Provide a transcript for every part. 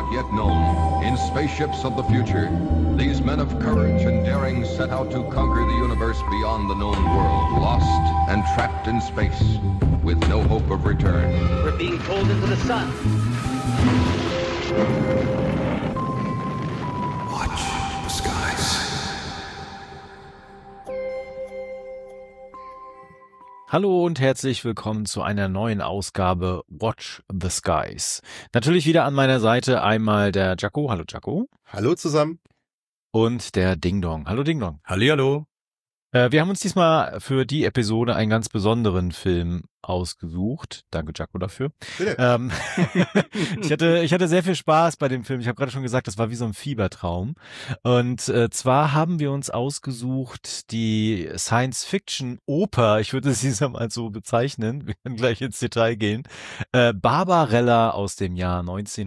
not yet known, in spaceships of the future, these men of courage and daring set out to conquer the universe beyond the known world, lost and trapped in space, with no hope of return. We're being pulled into the sun. Watch the skies. Hallo und herzlich willkommen zu einer neuen Ausgabe Watch the Skies. Natürlich wieder an meiner Seite einmal der Jaco. Hallo Jaco. Hallo zusammen. Und der Ding Dong. Hallo Ding Dong. Hallihallo. Wir haben uns diesmal für die Episode einen ganz besonderen Film ausgesucht. Danke, Jaco, dafür. Bitte. Ich hatte sehr viel Spaß bei dem Film. Ich habe gerade schon gesagt, das war wie so ein Fiebertraum. Und zwar haben wir uns ausgesucht die Science-Fiction-Oper, ich würde sie mal so bezeichnen, wir werden gleich ins Detail gehen, Barbarella aus dem Jahr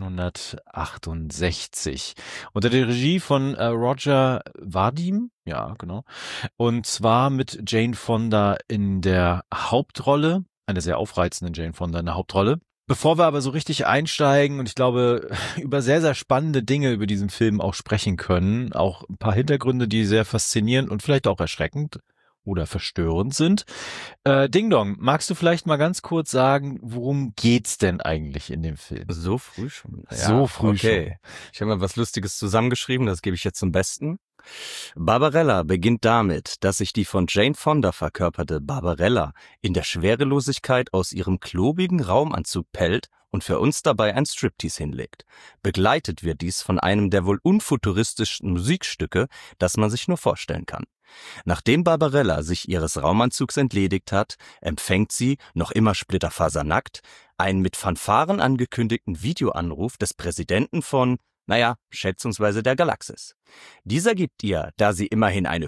1968. Unter der Regie von Roger Vadim. Ja, genau. Und zwar mit Jane Fonda in der Hauptrolle, eine sehr aufreizende Jane Fonda in der Hauptrolle. Bevor wir aber so richtig einsteigen und ich glaube, über sehr, sehr spannende Dinge über diesen Film auch sprechen können, auch ein paar Hintergründe, die sehr faszinierend und vielleicht auch erschreckend oder verstörend sind. Ding Dong, magst du vielleicht mal ganz kurz sagen, worum geht's denn eigentlich in dem Film? So früh schon? Ja, so früh okay. schon. Ich habe mal was Lustiges zusammengeschrieben, das gebe ich jetzt zum Besten. Barbarella beginnt damit, dass sich die von Jane Fonda verkörperte Barbarella in der Schwerelosigkeit aus ihrem klobigen Raumanzug pellt und für uns dabei ein Striptease hinlegt. Begleitet wird dies von einem der wohl unfuturistischsten Musikstücke, das man sich nur vorstellen kann. Nachdem Barbarella sich ihres Raumanzugs entledigt hat, empfängt sie, noch immer splitterfasernackt, einen mit Fanfaren angekündigten Videoanruf des Präsidenten von, schätzungsweise der Galaxis. Dieser gibt ihr, da sie immerhin eine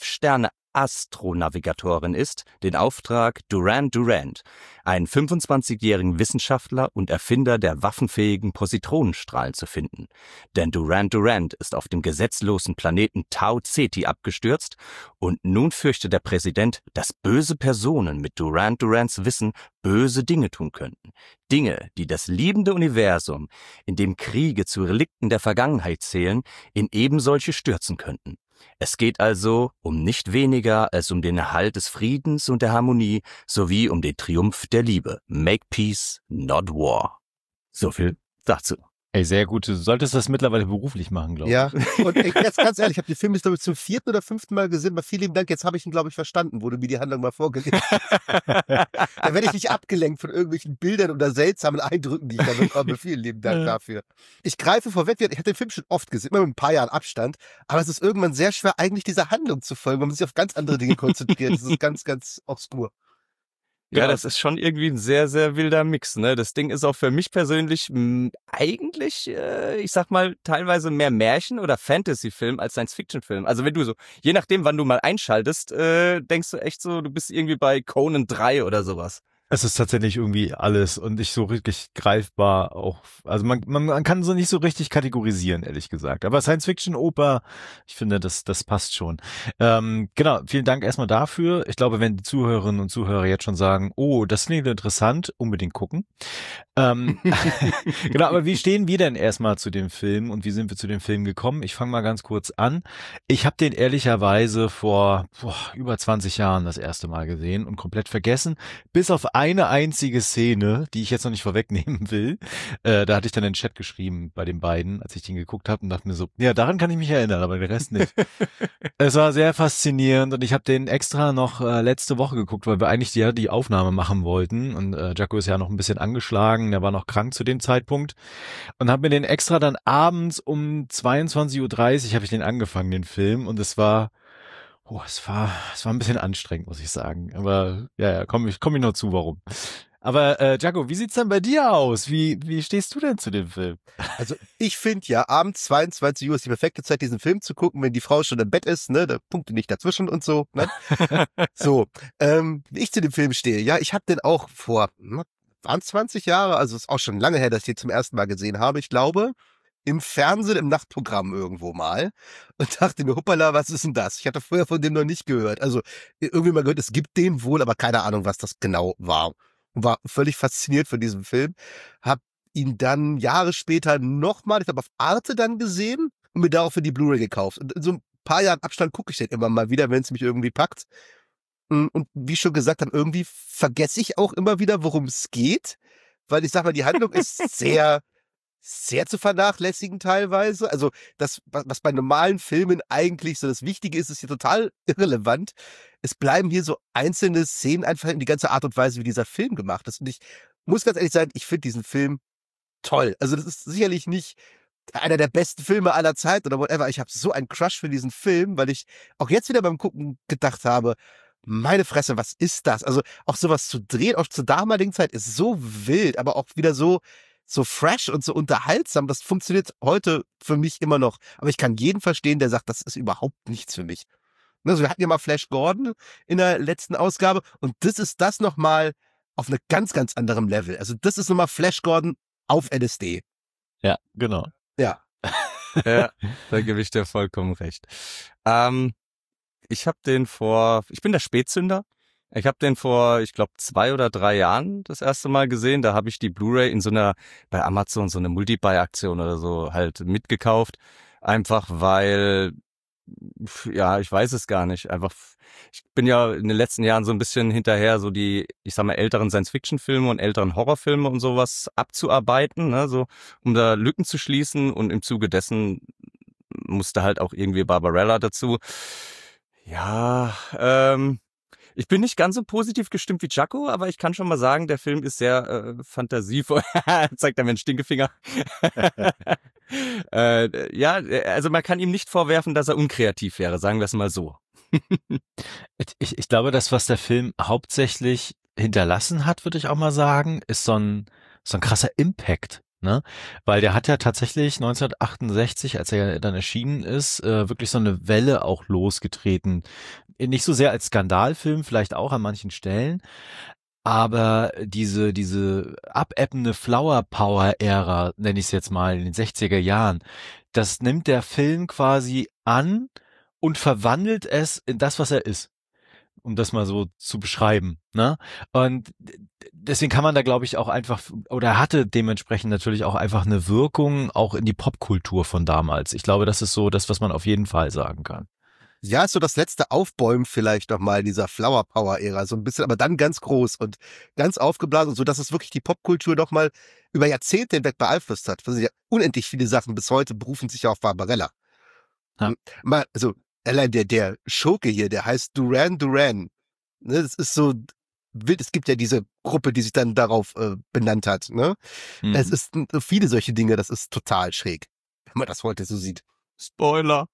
5-Sterne-Astronavigatorin ist, den Auftrag, Duran Durant, einen 25-jährigen Wissenschaftler und Erfinder der waffenfähigen Positronenstrahlen zu finden. Denn Duran Durant ist auf dem gesetzlosen Planeten Tau Ceti abgestürzt und nun fürchtet der Präsident, dass böse Personen mit Duran Durants Wissen böse Dinge tun könnten. Dinge, die das liebende Universum, in dem Kriege zu Relikten der Vergangenheit zählen, in ebensolche stürzen könnten. Es geht also um nicht weniger als um den Erhalt des Friedens und der Harmonie sowie um den Triumph der Liebe. Make peace, not war. So viel dazu. Ey, sehr gut. Du solltest das mittlerweile beruflich machen, glaube ich. Ja, und jetzt ganz ehrlich, ich habe den Film jetzt, glaube ich, zum 4. oder 5. Mal gesehen. Mal vielen lieben Dank, jetzt habe ich ihn, glaube ich, verstanden, wo du mir die Handlung mal vorgelesen hast. Da werde ich nicht abgelenkt von irgendwelchen Bildern oder seltsamen Eindrücken, die ich da bekomme. Vielen lieben Dank dafür. Ich greife vorweg, ich habe den Film schon oft gesehen, immer mit ein paar Jahren Abstand, aber es ist irgendwann sehr schwer, eigentlich dieser Handlung zu folgen, weil man sich auf ganz andere Dinge konzentriert. Das ist ganz, ganz obskur. Ja, das ist schon irgendwie ein sehr, sehr wilder Mix, ne? Das Ding ist auch für mich persönlich eigentlich, ich sag mal, teilweise mehr Märchen- oder Fantasy-Film als Science-Fiction-Film. Also wenn du so, je nachdem, wann du mal einschaltest, denkst du echt so, du bist irgendwie bei Conan 3 oder sowas. Es ist tatsächlich irgendwie alles und nicht so richtig greifbar auch. Also man kann so nicht so richtig kategorisieren, ehrlich gesagt. Aber Science-Fiction-Oper, ich finde, das passt schon. Genau, vielen Dank erstmal dafür. Ich glaube, wenn die Zuhörerinnen und Zuhörer jetzt schon sagen, oh, das klingt interessant, unbedingt gucken. Genau, aber wie stehen wir denn erstmal zu dem Film und wie sind wir zu dem Film gekommen? Ich fange mal ganz kurz an. Ich habe den ehrlicherweise vor über 20 Jahren das erste Mal gesehen und komplett vergessen, bis auf eine einzige Szene, die ich jetzt noch nicht vorwegnehmen will. Da hatte ich dann in den Chat geschrieben bei den beiden, als ich den geguckt habe und dachte mir so, ja, daran kann ich mich erinnern, aber den Rest nicht. Es war sehr faszinierend und ich habe den extra noch letzte Woche geguckt, weil wir eigentlich die Aufnahme machen wollten und Jaco ist ja noch ein bisschen angeschlagen, der war noch krank zu dem Zeitpunkt und habe mir den extra dann abends um 22:30 Uhr habe ich den angefangen, den Film, und es war ein bisschen anstrengend, muss ich sagen. Aber ja, komm ich noch zu, warum. Aber Jaco, wie sieht's denn bei dir aus? Wie stehst du denn zu dem Film? Also ich finde ja, abends 22 Uhr ist die perfekte Zeit, diesen Film zu gucken, wenn die Frau schon im Bett ist, ne, da Punkte nicht dazwischen und so, ne? So, wie ich zu dem Film stehe, ja, ich habe den auch vor, waren 20 Jahre, also ist auch schon lange her, dass ich den zum ersten Mal gesehen habe, ich glaube, im Fernsehen, im Nachtprogramm irgendwo mal und dachte mir, hoppala, was ist denn das? Ich hatte vorher von dem noch nicht gehört. Also irgendwie mal gehört, es gibt den wohl, aber keine Ahnung, was das genau war. Und war völlig fasziniert von diesem Film. Hab ihn dann Jahre später nochmal, ich glaube auf Arte dann gesehen und mir daraufhin die Blu-ray gekauft. Und in so ein paar Jahren Abstand gucke ich den immer mal wieder, wenn es mich irgendwie packt. Und wie schon gesagt, dann irgendwie vergesse ich auch immer wieder, worum es geht, weil ich sag mal, die Handlung ist sehr, sehr zu vernachlässigen teilweise. Also das, was bei normalen Filmen eigentlich so das Wichtige ist, ist hier total irrelevant. Es bleiben hier so einzelne Szenen einfach in die ganze Art und Weise, wie dieser Film gemacht ist. Und ich muss ganz ehrlich sagen, ich finde diesen Film toll. Also das ist sicherlich nicht einer der besten Filme aller Zeit oder whatever. Ich habe so einen Crush für diesen Film, weil ich auch jetzt wieder beim Gucken gedacht habe, meine Fresse, was ist das? Also auch sowas zu drehen, auch zur damaligen Zeit, ist so wild, aber auch wieder so fresh und so unterhaltsam. Das funktioniert heute für mich immer noch. Aber ich kann jeden verstehen, der sagt, das ist überhaupt nichts für mich. Also wir hatten ja mal Flash Gordon in der letzten Ausgabe und das ist das nochmal auf einem ganz, ganz anderem Level. Also das ist nochmal Flash Gordon auf LSD. Ja, genau. Ja. Ja, da gebe ich dir vollkommen recht. Ich bin der Spätzünder. Ich habe den vor, ich glaube, 2 oder 3 Jahren das erste Mal gesehen. Da habe ich die Blu-ray in bei Amazon so eine Multi-Buy-Aktion oder so halt mitgekauft. Einfach weil, ja, ich weiß es gar nicht. Einfach, ich bin ja in den letzten Jahren so ein bisschen hinterher, so die, ich sag mal, älteren Science-Fiction-Filme und älteren Horrorfilme und sowas abzuarbeiten, ne, so, um da Lücken zu schließen. Und im Zuge dessen musste halt auch irgendwie Barbarella dazu. Ja, ich bin nicht ganz so positiv gestimmt wie Jaco, aber ich kann schon mal sagen, der Film ist sehr fantasievoll. Zeigt er mir einen Stinkefinger. Ja, also man kann ihm nicht vorwerfen, dass er unkreativ wäre, sagen wir es mal so. Ich glaube, das, was der Film hauptsächlich hinterlassen hat, würde ich auch mal sagen, ist so ein krasser Impact. Ne? Weil der hat ja tatsächlich 1968, als er dann erschienen ist, wirklich so eine Welle auch losgetreten. Nicht so sehr als Skandalfilm, vielleicht auch an manchen Stellen, aber diese abebbende Flower Power Ära, nenne ich es jetzt mal, in den 60er Jahren, das nimmt der Film quasi an und verwandelt es in das, was er ist. Um das mal so zu beschreiben, ne? Und deswegen kann man da, glaube ich, auch einfach, oder hatte dementsprechend natürlich auch einfach eine Wirkung auch in die Popkultur von damals. Ich glaube, das ist so das, was man auf jeden Fall sagen kann. Ja, ist so das letzte Aufbäumen vielleicht nochmal dieser Flower Power Ära, so ein bisschen, aber dann ganz groß und ganz aufgeblasen und so, dass es wirklich die Popkultur nochmal über Jahrzehnte hinweg beeinflusst hat. Also ja, unendlich viele Sachen bis heute berufen sich ja auf Barbarella. Ja. Mal, also allein der Schurke hier, der heißt Duran Duran. Ne, das ist so wild. Es gibt ja diese Gruppe, die sich dann darauf benannt hat. Ne? Mhm. Es ist viele solche Dinge, das ist total schräg, wenn man das heute so sieht. Spoiler.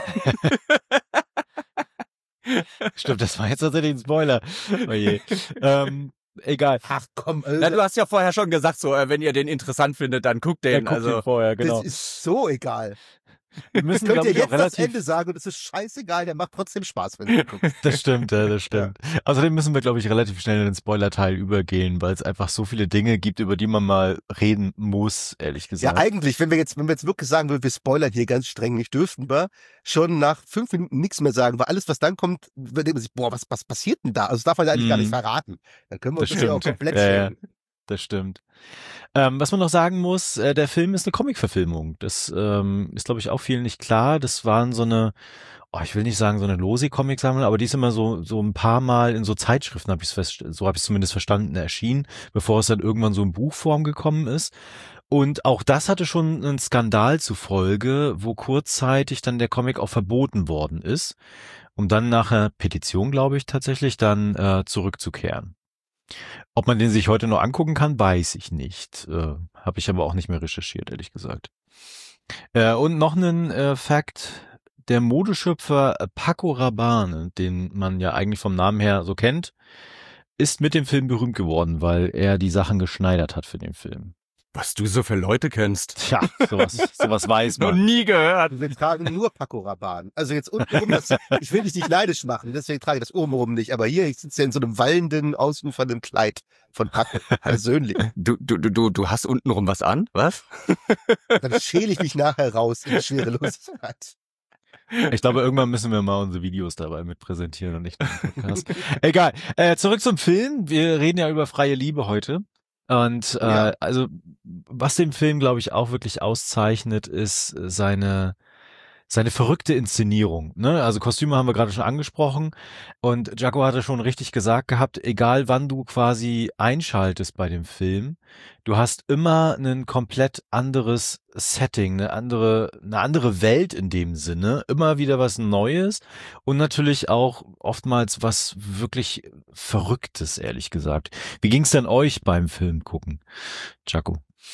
Stimmt, das war jetzt tatsächlich ein Spoiler. Oh je. Egal. Ach komm, Na, du hast ja vorher schon gesagt, so, wenn ihr den interessant findet, dann guckt den. Guckt ihn vorher, genau. das ist so egal. Wir müssen, Könnt glaube ihr ich, auch jetzt das relativ. Ende sagen und es ist scheißegal, der macht trotzdem Spaß, wenn du guckst. Das stimmt, ja, das stimmt. Außerdem müssen wir, glaube ich, relativ schnell in den Spoiler-Teil übergehen, weil es einfach so viele Dinge gibt, über die man mal reden muss, ehrlich Ja, gesagt. eigentlich, wenn wir jetzt wirklich sagen würden, wir spoilern hier ganz streng, nicht dürften wir schon nach 5 Minuten nichts mehr sagen, weil alles, was dann kommt, wird man sich, boah, was passiert denn da? Also das darf man ja eigentlich gar nicht verraten. Dann können wir uns Das das ja auch stimmt. komplett Ja, ja. schenken. Das stimmt. Was man noch sagen muss, der Film ist eine Comic-Verfilmung. Das ist, glaube ich, auch vielen nicht klar. Das waren so eine, ich will nicht sagen so eine Losi-Comic-Sammlung, aber die ist immer so ein paar Mal in so Zeitschriften, so habe ich zumindest verstanden, erschienen, bevor es dann irgendwann so in Buchform gekommen ist. Und auch das hatte schon einen Skandal zur Folge, wo kurzzeitig dann der Comic auch verboten worden ist, um dann nach einer Petition, glaube ich, tatsächlich dann zurückzukehren. Ob man den sich heute noch angucken kann, weiß ich nicht. Habe ich aber auch nicht mehr recherchiert, ehrlich gesagt. Und noch einen Fact. Der Modeschöpfer Paco Rabanne, den man ja eigentlich vom Namen her so kennt, ist mit dem Film berühmt geworden, weil er die Sachen geschneidert hat für den Film. Was du so für Leute kennst. Tja, sowas weiß Noch man. nie gehört. Wir tragen nur Paco Rabanne. Also jetzt untenrum, ich will dich nicht neidisch machen, deswegen trage ich das obenrum nicht. Aber hier, ich sitze ja in so einem wallenden, ausufernden Kleid von Paco, persönlich. Du hast untenrum was an? Was? Dann schäle ich mich nachher raus in die Schwerelosigkeit. Ich glaube, irgendwann müssen wir mal unsere Videos dabei mit präsentieren und nicht nur den Podcast. Egal. Zurück zum Film. Wir reden ja über freie Liebe heute. Und Ja. also was den Film, glaube ich, auch wirklich auszeichnet, ist seine verrückte Inszenierung. Ne? Also Kostüme haben wir gerade schon angesprochen und Jaco hatte schon richtig gesagt gehabt, egal wann du quasi einschaltest bei dem Film, du hast immer ein komplett anderes Setting, eine andere Welt in dem Sinne, immer wieder was Neues und natürlich auch oftmals was wirklich Verrücktes, ehrlich gesagt. Wie ging's denn euch beim Film gucken, Jaco?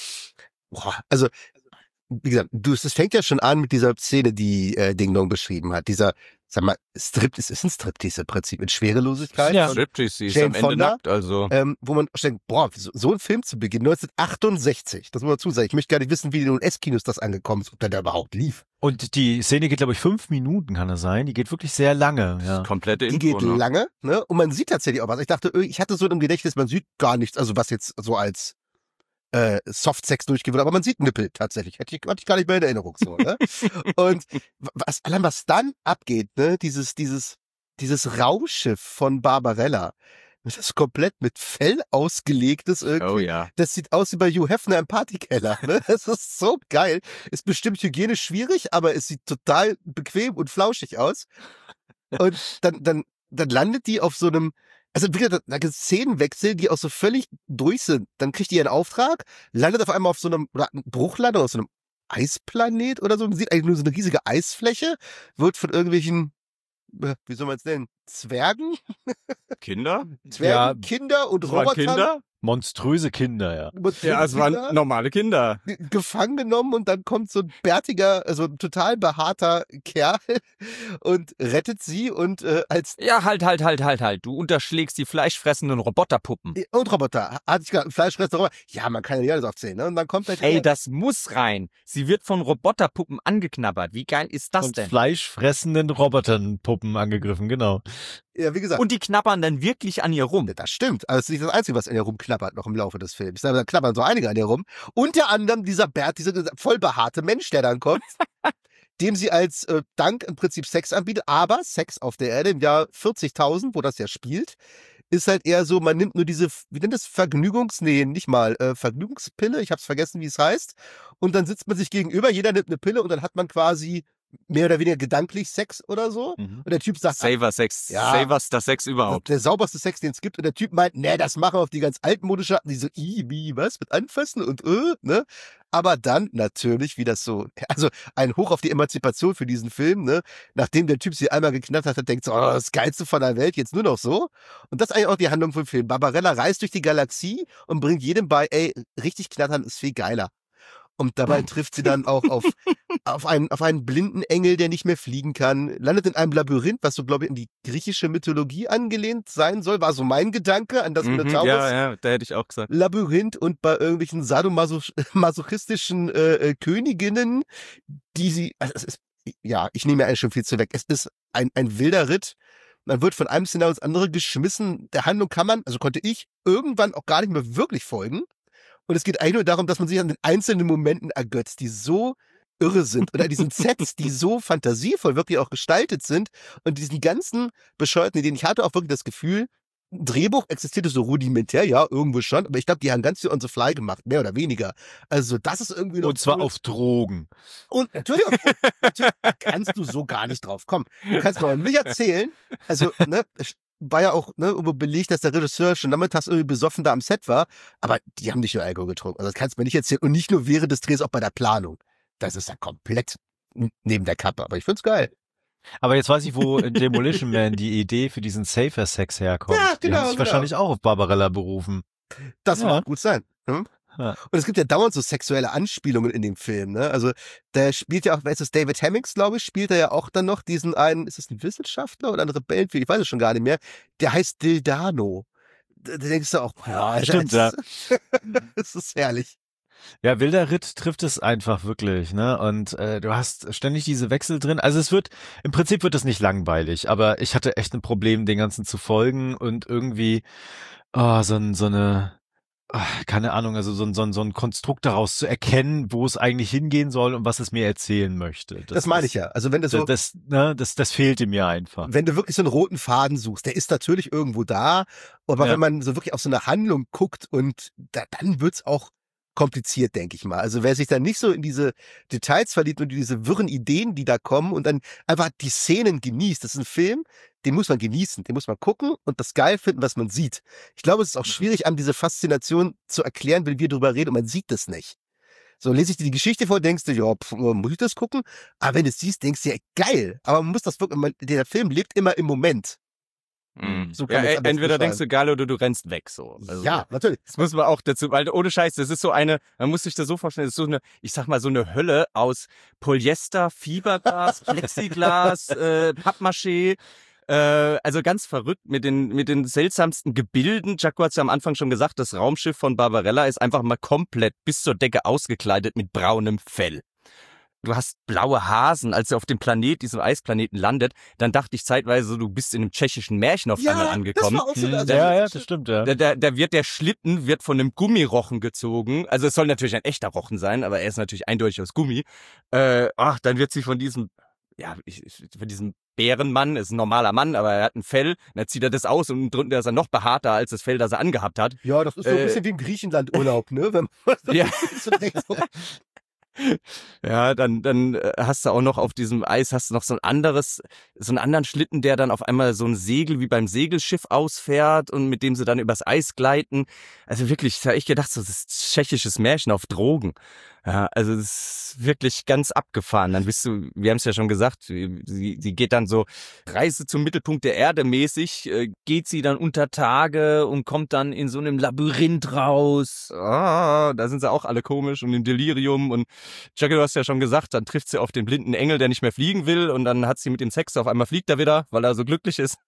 Boah, also wie gesagt, es fängt ja schon an mit dieser Szene, die Ding Dong beschrieben hat. Dieser, sag mal, es ist ein Striptease im Prinzip mit Schwerelosigkeit. Ja. von Striptease, sie ist Jane am Ende Fonda, nackt, also. wo man denkt, boah, so ein Film zu Beginn, 1968, das muss man dazu sagen. Ich möchte gar nicht wissen, wie in den US-Kinos das angekommen ist, ob der da überhaupt lief. Und die Szene geht, glaube ich, 5 Minuten, kann es sein. Die geht wirklich sehr lange. Ja. Komplette Die Intro, geht ne? lange, ne? Und man sieht tatsächlich auch was. Ich dachte, ich hatte so im Gedächtnis, man sieht gar nichts, also was jetzt so als Softsex durchgehen würde, aber man sieht Nippel tatsächlich. Hatte ich gar nicht mehr in Erinnerung so, ne? Und was dann abgeht, ne? Dieses Raumschiff von Barbarella, das ist komplett mit Fell ausgelegtes irgendwie. Oh ja. Das sieht aus wie bei Hugh Hefner im Partykeller, ne? Das ist so geil. Ist bestimmt hygienisch schwierig, aber es sieht total bequem und flauschig aus. Und dann landet die auf so einem, also wieder da gibt's Szenenwechsel, die auch so völlig durch sind. Dann kriegt die ihren Auftrag, landet auf einmal auf so einem, oder Bruchlandung, auf so einem Eisplanet oder so. Man sieht eigentlich nur so eine riesige Eisfläche, wird von irgendwelchen, wie soll man es nennen, Zwergen, Kinder? Ja, Kinder und Das waren Robotern. Kinder? monströse Kinder, ja. Ja, es waren Kinder normale Kinder. gefangen genommen und dann kommt so ein bärtiger, also ein total behaarter Kerl und rettet sie und als Ja, halt. Du unterschlägst die fleischfressenden Roboterpuppen. und Roboter, hatte ich gerade Fleischfresser Roboter. Ja, man kann ja nicht alles aufzählen, ne? Und dann kommt halt Ey, das muss rein. Sie wird von Roboterpuppen angeknabbert. Wie geil ist das Von denn? fleischfressenden Roboternpuppen angegriffen, genau. ja, wie gesagt, Und die knabbern dann wirklich an ihr rum. das stimmt. Aber es ist nicht das Einzige, was an ihr rumknabbert noch im Laufe des Films. Da knabbern so einige an ihr rum. Unter anderem dieser voll behaarte Mensch, der dann kommt, dem sie als Dank im Prinzip Sex anbietet. Aber Sex auf der Erde im Jahr 40.000, wo das ja spielt, ist halt eher so, man nimmt nur diese, wie nennt das, Vergnügungspille, ich hab's vergessen, wie es heißt. Und dann sitzt man sich gegenüber, jeder nimmt eine Pille und dann hat man quasi mehr oder weniger gedanklich Sex oder so. Mhm. Und der Typ sagt, Saver Sex. Ja. Savers das Sex überhaupt. der sauberste Sex, den es gibt. Und der Typ meint, nee, das machen wir auf die ganz altmodische Art. Die so, wie, was? Mit anfassen und ne? Aber dann natürlich, wie das so, also ein Hoch auf die Emanzipation für diesen Film, ne? Nachdem der Typ sie einmal geknallt hat, denkt so, oh, das Geilste von der Welt, jetzt nur noch so. Und das ist eigentlich auch die Handlung vom Film. Barbarella reist durch die Galaxie und bringt jedem bei, ey, richtig knattern ist viel geiler. Und dabei trifft sie dann auch auf einen blinden Engel, der nicht mehr fliegen kann, landet in einem Labyrinth, was so, glaube ich, in die griechische Mythologie angelehnt sein soll, war so mein Gedanke an das Minotaurus. Ja, da hätte ich auch gesagt. Labyrinth und bei irgendwelchen sadomasochistischen Königinnen, die sie, also es ist, ja, ich nehme ja eigentlich schon viel zu weg. Es ist ein wilder Ritt. Man wird von einem Szenario ins andere geschmissen. Der Handlung konnte ich irgendwann auch gar nicht mehr wirklich folgen. Und es geht eigentlich nur darum, dass man sich an den einzelnen Momenten ergötzt, die so irre sind. Und an diesen Sets, die so fantasievoll wirklich auch gestaltet sind. Und diesen ganzen bescheuerten Ideen. Ich hatte auch wirklich das Gefühl, ein Drehbuch existierte so rudimentär, ja, irgendwo schon. Aber ich glaube, die haben ganz viel on the fly gemacht, mehr oder weniger. Also das ist irgendwie noch Und zwar cool. auf Drogen. Und natürlich kannst du so gar nicht drauf kommen. Du kannst mir nicht erzählen, also, ne, war ja auch, ne, irgendwo belegt, dass der Regisseur schon nachmittags irgendwie besoffen da am Set war, aber die haben nicht nur Alkohol getrunken. Also das kannst du mir nicht erzählen. Und nicht nur während des Drehs, auch bei der Planung. Das ist ja komplett neben der Kappe, aber ich find's geil. Aber jetzt weiß ich, wo in Demolition Man die Idee für diesen Safer Sex herkommt. Ja, Die genau, haben sich genau. wahrscheinlich auch auf Barbarella berufen. Das Ja. mag gut sein. Hm? Ja. Und es gibt ja dauernd so sexuelle Anspielungen in dem Film, ne? Also, der spielt ja auch, wer ist das, David Hemmings, glaube ich, spielt er ja auch dann noch diesen einen, ist das ein Wissenschaftler oder ein Rebellen? Ich weiß es schon gar nicht mehr. Der heißt Dildano. Da denkst du auch, ja, stimmt, ja. Das ist herrlich. Ja, wilder Ritt trifft es einfach wirklich, ne? Und du hast ständig diese Wechsel drin. Also im Prinzip wird es nicht langweilig, aber ich hatte echt ein Problem, den ganzen zu folgen und irgendwie so eine keine Ahnung, also so ein Konstrukt daraus zu erkennen, wo es eigentlich hingehen soll und was es mir erzählen möchte. Das meine ich ja. Also wenn du so, das fehlte mir einfach. wenn du wirklich so einen roten Faden suchst, der ist natürlich irgendwo da, aber Ja. wenn man so wirklich auf so eine Handlung guckt und dann wird's auch kompliziert, denke ich mal. Also wer sich dann nicht so in diese Details verliebt und diese wirren Ideen, die da kommen und dann einfach die Szenen genießt. Das ist ein Film, den muss man genießen, den muss man gucken und das geil finden, was man sieht. Ich glaube, es ist auch schwierig, einem diese Faszination zu erklären, wenn wir drüber reden und man sieht das nicht. So, lese ich dir die Geschichte vor, denkst du, ja, muss ich das gucken? Aber wenn du es siehst, denkst du, ja, geil. Aber man muss das wirklich, der Film lebt immer im Moment. So kann Ja, man es am besten entweder denkst beschreiben. du geil oder du rennst weg, so. Also, Ja, natürlich. das muss man auch dazu, weil ohne Scheiß, das ist so eine, man muss sich das so vorstellen, das ist so eine, ich sag mal, so eine Hölle aus Polyester, Fiberglas, Plexiglas, Pappmaché, also ganz verrückt mit den seltsamsten Gebilden. Jaco hat's ja am Anfang schon gesagt, das Raumschiff von Barbarella ist einfach mal komplett bis zur Decke ausgekleidet mit braunem Fell. Du hast blaue Hasen, als er auf dem diesem Eisplaneten landet, dann dachte ich zeitweise so, du bist in einem tschechischen Märchen auf einmal angekommen. Das war auch so. Also, Ja, das stimmt, ja. Der Schlitten wird von einem Gummirochen gezogen. Also es soll natürlich ein echter Rochen sein, aber er ist natürlich eindeutig aus Gummi. Dann wird sie von diesem, von diesem Bärenmann, ist ein normaler Mann, aber er hat ein Fell, dann zieht er das aus und drunter ist er noch behaarter als das Fell, das er angehabt hat. Ja, das ist so ein bisschen wie im Griechenland-Urlaub, ne? Wenn man Ja. so denkt, so, Ja, dann hast du auch noch auf diesem Eis hast du noch so einen anderen Schlitten, der dann auf einmal so ein Segel wie beim Segelschiff ausfährt und mit dem sie dann übers Eis gleiten. Also wirklich, da habe ich gedacht, so, das ist tschechisches Märchen auf Drogen. Ja, also das ist wirklich ganz abgefahren. Dann bist du, wir haben es ja schon gesagt, sie geht dann so Reise zum Mittelpunkt der Erde mäßig, geht sie dann unter Tage und kommt dann in so einem Labyrinth raus. Da sind sie auch alle komisch und im Delirium und Jackie, du hast ja schon gesagt, dann trifft sie auf den blinden Engel, der nicht mehr fliegen will und dann hat sie mit dem Sex, auf einmal fliegt er wieder, weil er so glücklich ist.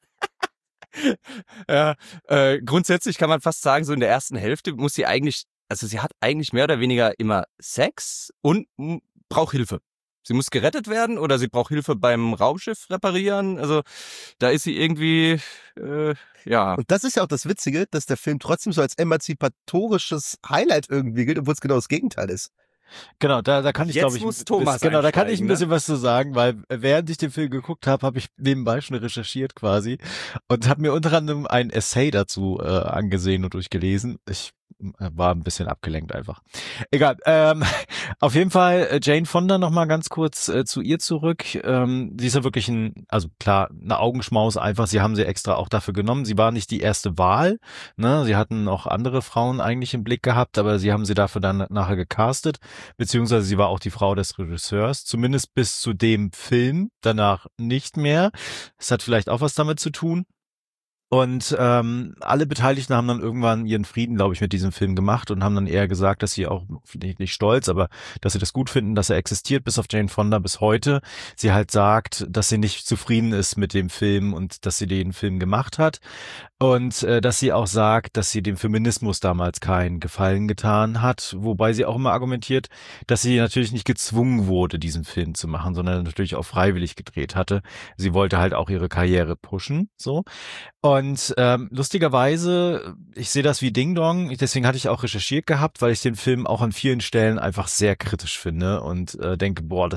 Ja, grundsätzlich kann man fast sagen, so in der ersten Hälfte muss sie eigentlich, also sie hat eigentlich mehr oder weniger immer Sex und braucht Hilfe. Sie muss gerettet werden oder sie braucht Hilfe beim Raumschiff reparieren. Also da ist sie irgendwie, ja. Und das ist ja auch das Witzige, dass der Film trotzdem so als emanzipatorisches Highlight irgendwie gilt, obwohl es genau das Gegenteil ist. Genau, da kann ich, Jetzt glaube ich, muss Thomas da kann ich einsteigen, ein bisschen was zu sagen, weil während ich den Film geguckt habe, habe ich nebenbei schon recherchiert quasi und habe mir unter anderem ein Essay dazu angesehen und durchgelesen. Ich war ein bisschen abgelenkt einfach. Egal. Auf jeden Fall Jane Fonda noch mal ganz kurz zu ihr zurück. Sie ist ja wirklich also klar, eine Augenschmaus einfach. Sie haben sie extra auch dafür genommen. Sie war nicht die erste Wahl. Ne? Sie hatten auch andere Frauen eigentlich im Blick gehabt, aber sie haben sie dafür dann nachher gecastet. Beziehungsweise sie war auch die Frau des Regisseurs. Zumindest bis zu dem Film. Danach nicht mehr. Das hat vielleicht auch was damit zu tun. Und alle Beteiligten haben dann irgendwann ihren Frieden, glaube ich, mit diesem Film gemacht und haben dann eher gesagt, dass sie auch, nicht stolz, aber dass sie das gut finden, dass er existiert, bis auf Jane Fonda bis heute. Sie halt sagt, dass sie nicht zufrieden ist mit dem Film und dass sie den Film gemacht hat. Und dass sie auch sagt, dass sie dem Feminismus damals keinen Gefallen getan hat, wobei sie auch immer argumentiert, dass sie natürlich nicht gezwungen wurde, diesen Film zu machen, sondern natürlich auch freiwillig gedreht hatte. Sie wollte halt auch ihre Karriere pushen, so. Und lustigerweise, ich sehe das wie Ding Dong, deswegen hatte ich auch recherchiert gehabt, weil ich den Film auch an vielen Stellen einfach sehr kritisch finde und denke, boah,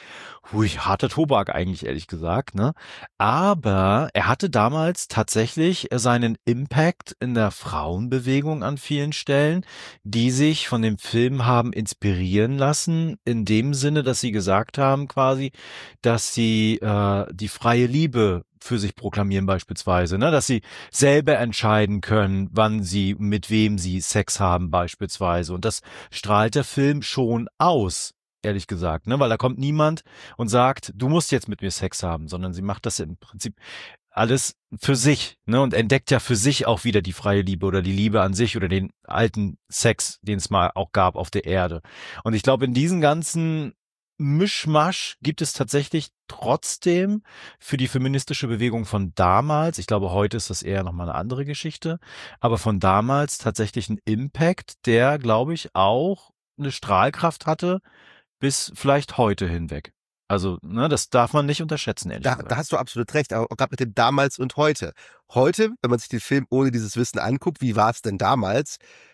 harter Tobak eigentlich, ehrlich gesagt, ne? Aber er hatte damals tatsächlich seinen Impact in der Frauenbewegung an vielen Stellen, die sich von dem Film haben inspirieren lassen, in dem Sinne, dass sie gesagt haben quasi, dass sie die freie Liebe für sich proklamieren beispielsweise, ne, dass sie selber entscheiden können, wann sie, mit wem sie Sex haben beispielsweise. Und das strahlt der Film schon aus, ehrlich gesagt, ne, weil da kommt niemand und sagt, du musst jetzt mit mir Sex haben, sondern sie macht das im Prinzip alles für sich, ne, und entdeckt ja für sich auch wieder die freie Liebe oder die Liebe an sich oder den alten Sex, den es mal auch gab auf der Erde. Und ich glaube, in diesen ganzen Mischmasch gibt es tatsächlich trotzdem für die feministische Bewegung von damals, ich glaube, heute ist das eher nochmal eine andere Geschichte, aber von damals tatsächlich einen Impact, der, glaube ich, auch eine Strahlkraft hatte, bis vielleicht heute hinweg. Also, ne, das darf man nicht unterschätzen, ehrlich gesagt. Da hast du absolut recht, auch gerade mit dem damals und heute. Heute, wenn man sich den Film ohne dieses Wissen anguckt, wie war es denn damals?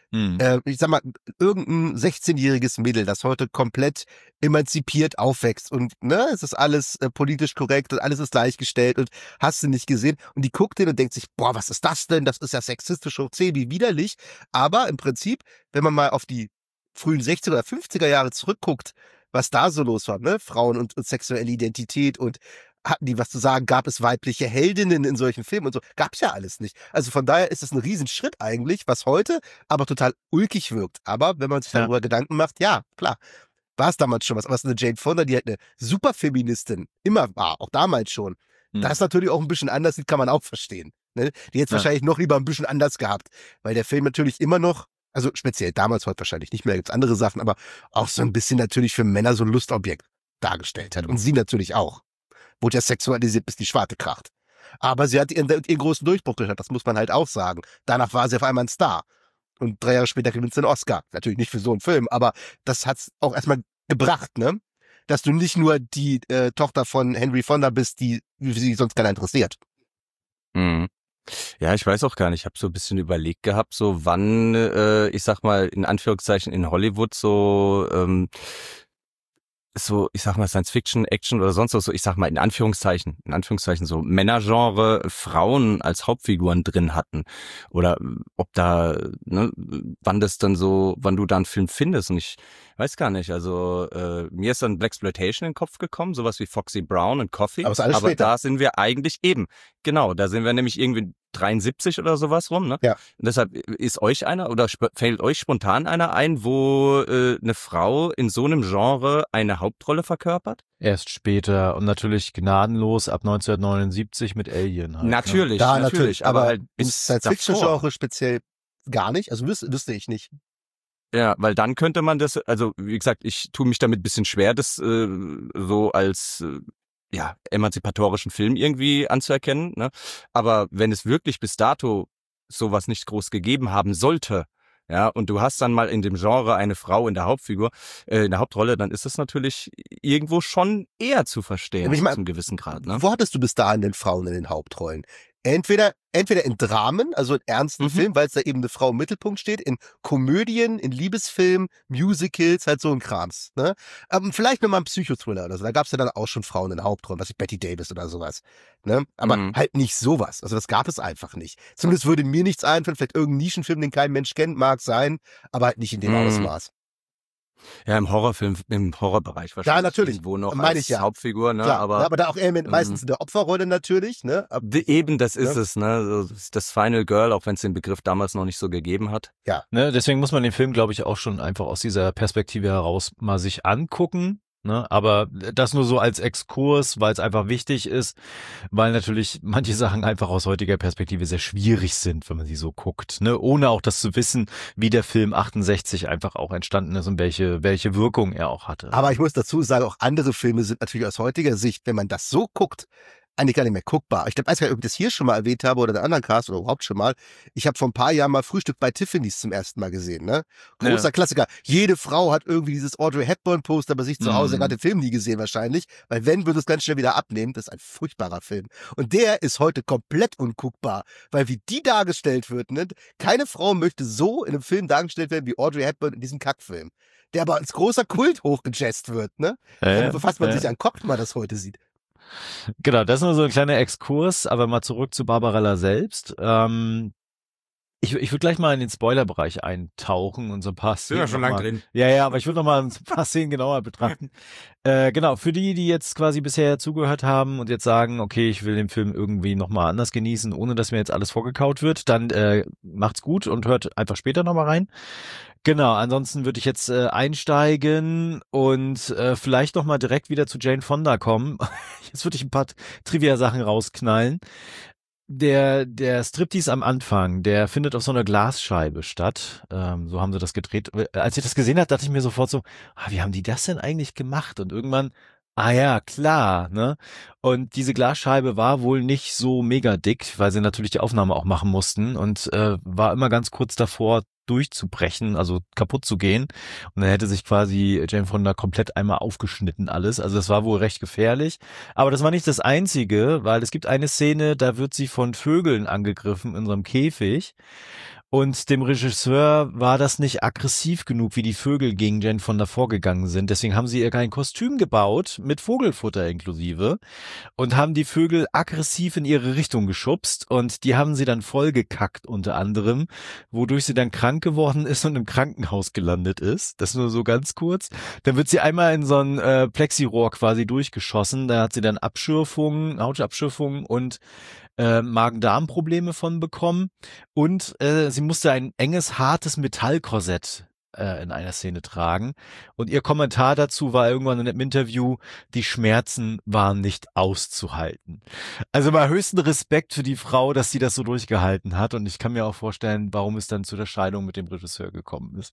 Ich sag mal, irgendein 16-jähriges Mädel, das heute komplett emanzipiert aufwächst und es ist alles politisch korrekt und alles ist gleichgestellt und hast du nicht gesehen und die guckt den und denkt sich, boah, was ist das denn? Das ist ja sexistisch hoch 10, wie widerlich. Aber im Prinzip, wenn man mal auf die frühen 60er oder 50er Jahre zurückguckt, was da so los war, ne? Frauen und sexuelle Identität und hatten die was zu sagen, gab es weibliche Heldinnen in solchen Filmen und so, gab's ja alles nicht. Also von daher ist es ein Riesenschritt eigentlich, was heute aber total ulkig wirkt. Aber wenn man sich darüber Gedanken macht, ja, klar, war es damals schon was. Aber es ist eine Jane Fonda, die halt eine Superfeministin immer war, auch damals schon. Das natürlich auch ein bisschen anders sieht, kann man auch verstehen. Ne? Die hätte es wahrscheinlich noch lieber ein bisschen anders gehabt, weil der Film natürlich immer noch, also speziell damals, heute wahrscheinlich nicht mehr, gibt's andere Sachen, aber auch so ein bisschen natürlich für Männer so ein Lustobjekt dargestellt hat. Und sie natürlich auch. Wurde ja sexualisiert, bis die Schwarte kracht. Aber sie hat ihren großen Durchbruch gehabt, das muss man halt auch sagen. Danach war sie auf einmal ein Star. Und 3 Jahre später gewinnt sie den Oscar. Natürlich nicht für so einen Film, aber das hat's auch erstmal gebracht, ne? Dass du nicht nur die Tochter von Henry Fonda bist, die sie sonst keiner interessiert. Mhm. Ja, ich weiß auch gar nicht. Ich habe so ein bisschen überlegt gehabt, so wann, ich sag mal, in Anführungszeichen in Hollywood so, ich sag mal, Science-Fiction, Action oder sonst was, so, ich sag mal, in Anführungszeichen, so Männergenre Frauen als Hauptfiguren drin hatten. Oder ob da, ne, wann du da einen Film findest. Und ich weiß gar nicht, also mir ist dann Blaxploitation in den Kopf gekommen, sowas wie Foxy Brown und Coffee. Aber da sind wir eigentlich eben, genau, da sind wir nämlich irgendwie 73 oder sowas rum, ne? Ja. Und deshalb ist euch einer oder fällt euch spontan einer ein, wo eine Frau in so einem Genre eine Hauptrolle verkörpert? Erst später und natürlich gnadenlos ab 1979 mit Alien halt. Natürlich, Da natürlich, aber halt im bis Science-Fiction-Genre speziell gar nicht, also wüsste ich nicht. Ja, weil dann könnte man das, also wie gesagt, ich tue mich damit ein bisschen schwer, das so als emanzipatorischen Film irgendwie anzuerkennen, ne? Aber wenn es wirklich bis dato sowas nicht groß gegeben haben sollte, ja, und du hast dann mal in dem Genre eine Frau in der Hauptfigur, in der Hauptrolle, dann ist das natürlich irgendwo schon eher zu verstehen, Ich mein, zum gewissen Grad, ne? Wo hattest du bis dahin denn Frauen in den Hauptrollen? Entweder in Dramen, also in ernsten Filmen, weil es da eben eine Frau im Mittelpunkt steht, in Komödien, in Liebesfilmen, Musicals, halt so ein Krams. Ne? Vielleicht nochmal ein Psychothriller oder so. Da gab es ja dann auch schon Frauen in den Hauptrollen, was ich Bette Davis oder sowas. Ne? Aber halt nicht sowas. Also das gab es einfach nicht. Zumindest würde mir nichts einfallen, vielleicht irgendein Nischenfilm, den kein Mensch kennt, mag sein, aber halt nicht in dem Ausmaß. Ja, im Horrorbereich wahrscheinlich. Ja, natürlich. Irgendwo noch meine als ich ja. Hauptfigur, ne? Klar, aber aber da auch eher meistens in der Opferrolle natürlich, ne? Eben, das ist es, ne? Das Final Girl, auch wenn es den Begriff damals noch nicht so gegeben hat. Ja. Ne, deswegen muss man den Film, glaube ich, auch schon einfach aus dieser Perspektive heraus mal sich angucken. Ne, aber das nur so als Exkurs, weil es einfach wichtig ist, weil natürlich manche Sachen einfach aus heutiger Perspektive sehr schwierig sind, wenn man sie so guckt, ne, ohne auch das zu wissen, wie der Film 68 einfach auch entstanden ist und welche Wirkung er auch hatte. Aber ich muss dazu sagen, auch andere Filme sind natürlich aus heutiger Sicht, wenn man das so guckt, eigentlich gar nicht mehr guckbar. Ich weiß gar nicht, ob ich das hier schon mal erwähnt habe oder in einem anderen Cast oder überhaupt schon mal. Ich habe vor ein paar Jahren mal Frühstück bei Tiffany's zum ersten Mal gesehen. Ne? Großer Klassiker. Jede Frau hat irgendwie dieses Audrey Hepburn-Poster bei sich zu Hause. Er hat den Film nie gesehen wahrscheinlich, weil wenn, würde es ganz schnell wieder abnehmen. Das ist ein furchtbarer Film. Und der ist heute komplett unguckbar, weil wie die dargestellt wird, ne? Keine Frau möchte so in einem Film dargestellt werden wie Audrey Hepburn in diesem Kackfilm. Der aber als großer Kult hochgejazzt wird. Ne? Dann befasst man sich an Kopf, wenn man das heute sieht. Genau, das ist nur so ein kleiner Exkurs, aber mal zurück zu Barbarella selbst. Ich würde gleich mal in den Spoilerbereich eintauchen und so ein paar Szenen. Sind wir schon lange drin. Ja, aber ich würde noch mal ein paar Szenen genauer betrachten. Genau, für die jetzt quasi bisher zugehört haben und jetzt sagen, okay, ich will den Film irgendwie noch mal anders genießen, ohne dass mir jetzt alles vorgekaut wird, dann macht's gut und hört einfach später noch mal rein. Genau, ansonsten würde ich jetzt einsteigen und vielleicht noch mal direkt wieder zu Jane Fonda kommen. Jetzt würde ich ein paar Trivia-Sachen rausknallen. Der Striptease am Anfang, der findet auf so einer Glasscheibe statt. So haben sie das gedreht. Als ich das gesehen habe, dachte ich mir sofort so, wie haben die das denn eigentlich gemacht? Und irgendwann, ja, klar, ne? Und diese Glasscheibe war wohl nicht so mega dick, weil sie natürlich die Aufnahme auch machen mussten und war immer ganz kurz davor, durchzubrechen, also kaputt zu gehen. Und dann hätte sich quasi Jane Fonda komplett einmal aufgeschnitten alles. Also das war wohl recht gefährlich. Aber das war nicht das Einzige, weil es gibt eine Szene, da wird sie von Vögeln angegriffen in so einem Käfig. Und dem Regisseur war das nicht aggressiv genug, wie die Vögel gegen Jane Fonda vorgegangen sind. Deswegen haben sie ihr kein Kostüm gebaut, mit Vogelfutter inklusive, und haben die Vögel aggressiv in ihre Richtung geschubst. Und die haben sie dann vollgekackt unter anderem, wodurch sie dann krank geworden ist und im Krankenhaus gelandet ist. Das nur so ganz kurz. Dann wird sie einmal in so ein Plexirohr quasi durchgeschossen. Da hat sie dann Abschürfungen, Hautabschürfungen und Magen-Darm-Probleme von bekommen. Und sie musste ein enges, hartes Metallkorsett in einer Szene tragen. Und ihr Kommentar dazu war irgendwann in einem Interview, die Schmerzen waren nicht auszuhalten. Also mal höchsten Respekt für die Frau, dass sie das so durchgehalten hat. Und ich kann mir auch vorstellen, warum es dann zu der Scheidung mit dem Regisseur gekommen ist.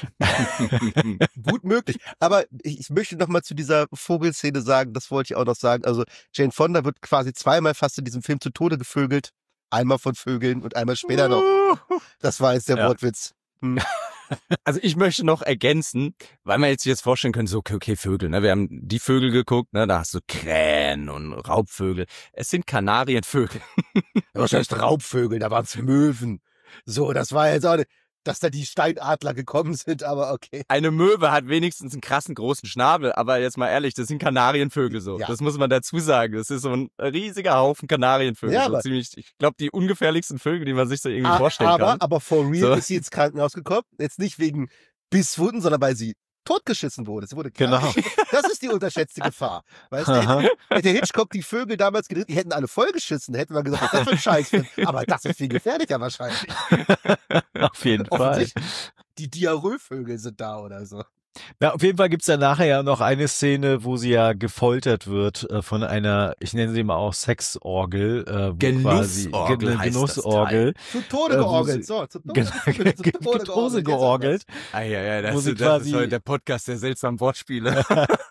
Gut möglich. Aber ich möchte noch mal zu dieser Vogelszene sagen, das wollte ich auch noch sagen. Also Jane Fonda wird quasi zweimal fast in diesem Film zu Tode gevögelt. Einmal von Vögeln und einmal später noch. Das war jetzt der Wortwitz. Also ich möchte noch ergänzen, weil man jetzt sich vorstellen könnte, so okay, Vögel, ne? Wir haben die Vögel geguckt, ne? Da hast du Krähen und Raubvögel. Es sind Kanarienvögel. Wahrscheinlich Raubvögel, da waren es Möwen. So, das war jetzt auch nicht, dass da die Steinadler gekommen sind, aber okay. Eine Möwe hat wenigstens einen krassen großen Schnabel, aber jetzt mal ehrlich, das sind Kanarienvögel so. Ja. Das muss man dazu sagen. Das ist so ein riesiger Haufen Kanarienvögel. Ja, so aber ziemlich, ich glaube, die ungefährlichsten Vögel, die man sich so irgendwie vorstellen aber, kann. aber for real So. ist sie ins Krankenhaus gekommen. Jetzt nicht wegen Bisswunden, sondern weil sie totgeschissen wurde. Sie wurde krank. Genau. Das ist die unterschätzte Gefahr. Weißt du, Aha. hätte Hitchcock die Vögel damals gedreht, die hätten alle vollgeschissen. Da hätten wir gesagt, was das für ein Scheiß. Aber das ist viel gefährlicher wahrscheinlich. Auf jeden Fall. Offensichtlich. Die Diarrhoevögel sind da oder so. Ja, auf jeden Fall gibt's dann nachher ja noch eine Szene, wo sie ja gefoltert wird von einer, ich nenne sie mal auch Sexorgel, wo Genussorgel heißt das Genussorgel. Zu Tode wo georgelt. sie- So, zu Tode, Zu Tode georgelt. Ja, Wo das sie ist quasi- heute der Podcast der seltsamen Wortspiele.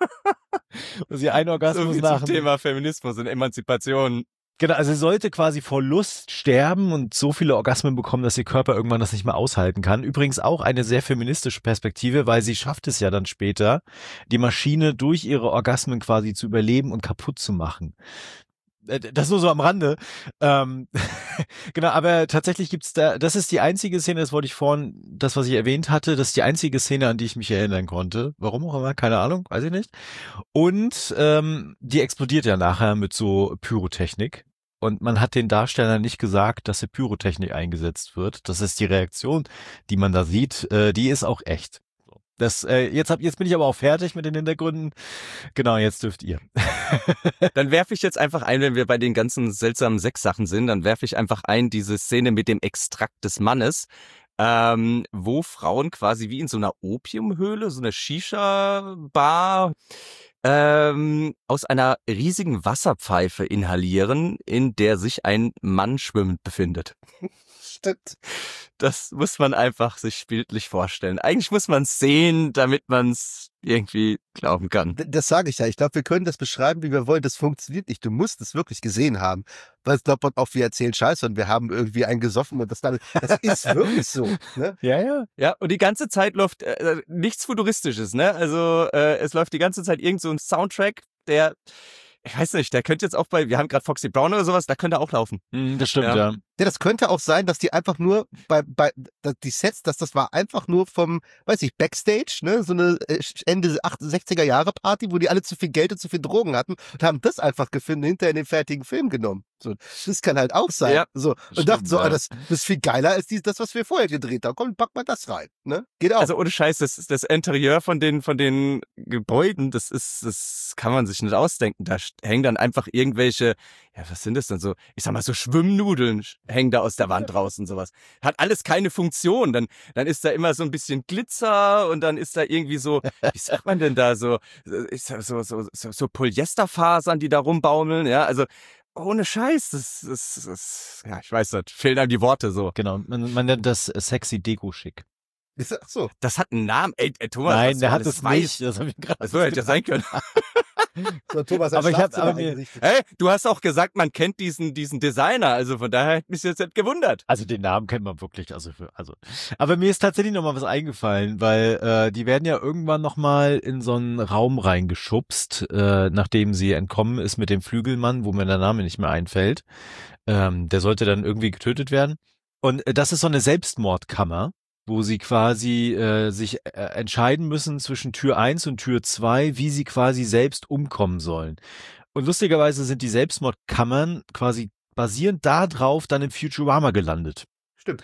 Wo sie einen So Orgasmus viel nach zum dem Thema Feminismus und Emanzipation. Genau, also sie sollte quasi vor Lust sterben und so viele Orgasmen bekommen, dass ihr Körper irgendwann das nicht mehr aushalten kann. Übrigens auch eine sehr feministische Perspektive, weil sie schafft es ja dann später, die Maschine durch ihre Orgasmen quasi zu überleben und kaputt zu machen. Das nur so am Rande. Genau, aber tatsächlich gibt's da, das ist die einzige Szene, das wollte ich vorhin, das, was ich erwähnt hatte, das ist die einzige Szene, an die ich mich erinnern konnte. Warum auch immer, keine Ahnung, weiß ich nicht. Und die explodiert ja nachher mit so Pyrotechnik. Und man hat den Darstellern nicht gesagt, dass hier Pyrotechnik eingesetzt wird. Das ist die Reaktion, die man da sieht. Die ist auch echt. Das, jetzt bin ich aber auch fertig mit den Hintergründen. Genau, jetzt dürft ihr. Dann werfe ich jetzt einfach ein, wenn wir bei den ganzen seltsamen Sexsachen sind, dann werfe ich einfach ein diese Szene mit dem Extrakt des Mannes, wo Frauen quasi wie in so einer Opiumhöhle, so einer Shisha-Bar, aus einer riesigen Wasserpfeife inhalieren, in der sich ein Mann schwimmend befindet. Stimmt. Das muss man einfach sich bildlich vorstellen. Eigentlich muss man es sehen, damit man es irgendwie glauben kann. Das sage ich ja. Ich glaube, wir können das beschreiben, wie wir wollen. Das funktioniert nicht. Du musst es wirklich gesehen haben. Weil es glaubt man auch, wir erzählen Scheiße und wir haben irgendwie einen gesoffen und das ist wirklich so. Ne? Ja. Ja, und die ganze Zeit läuft nichts Futuristisches, ne? Also es läuft die ganze Zeit irgend so ein Soundtrack, der, ich weiß nicht, der könnte jetzt auch wir haben gerade Foxy Brown oder sowas, da könnte auch laufen. Das stimmt, ja. Ja, das könnte auch sein, dass die einfach nur die Sets, dass das war einfach nur vom, weiß ich, Backstage, ne, so eine Ende 60er Jahre Party, wo die alle zu viel Geld und zu viel Drogen hatten und haben das einfach gefunden, hinterher in den fertigen Film genommen. So, das kann halt auch sein. Ja, so, und stimmt, dachten so, ja. das ist viel geiler als das, was wir vorher gedreht haben. Komm, pack mal das rein, ne? Geht auch. Also ohne Scheiß, das Interieur von den Gebäuden, das kann man sich nicht ausdenken. Da hängen dann einfach irgendwelche, ja, was sind das denn so? Ich sag mal so Schwimmnudeln hängen da aus der Wand raus und sowas. Hat alles keine Funktion. Dann ist da immer so ein bisschen Glitzer und dann ist da irgendwie so, wie sagt man denn da so Polyesterfasern, die da rumbaumeln, ja, also ohne Scheiß, das ja, ich weiß nicht, fehlen einem die Worte so. Genau, man nennt das sexy Deko-Schick. Ach so. Das hat einen Namen, ey Thomas. Nein, was der du hat alles es weißt. nicht. Das hab ich gerade. So hätte ja sein können. So, Thomas hat Aber ich hab- Schlafzimmer aber mir- eingerichtet. Hey, du hast auch gesagt, man kennt diesen Designer, also von daher hat mich jetzt nicht gewundert. Also den Namen kennt man wirklich, aber mir ist tatsächlich noch mal was eingefallen, weil die werden ja irgendwann noch mal in so einen Raum reingeschubst, nachdem sie entkommen ist mit dem Flügelmann, wo mir der Name nicht mehr einfällt. Der sollte dann irgendwie getötet werden. Und das ist so eine Selbstmordkammer, wo sie quasi sich entscheiden müssen zwischen Tür 1 und Tür 2, wie sie quasi selbst umkommen sollen. Und lustigerweise sind die Selbstmordkammern quasi basierend darauf dann in Futurama gelandet. Stimmt.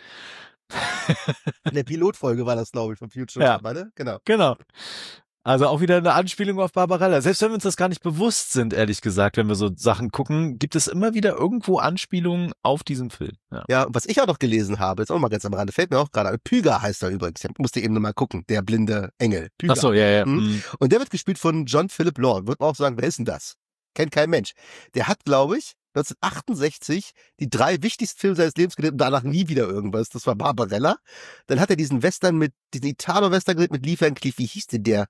In der Pilotfolge war das, glaube ich, von Futurama, ne? Genau. Genau. Also auch wieder eine Anspielung auf Barbarella. Selbst wenn wir uns das gar nicht bewusst sind, ehrlich gesagt, wenn wir so Sachen gucken, gibt es immer wieder irgendwo Anspielungen auf diesen Film. Ja, und was ich auch noch gelesen habe, jetzt auch mal ganz am Rande, fällt mir auch gerade an, Pyga heißt er übrigens, ich musste eben nochmal gucken, der blinde Engel. Pyga. Ach so, ja. Und der wird gespielt von John Philip Lord. Wird man auch sagen, wer ist denn das? Kennt kein Mensch. Der hat, glaube ich, 1968 die 3 wichtigsten Filme seines Lebens gedreht und danach nie wieder irgendwas. Das war Barbarella. Dann hat er diesen Italo-Western gedreht mit Lee Van Cleef. Wie hieß denn der?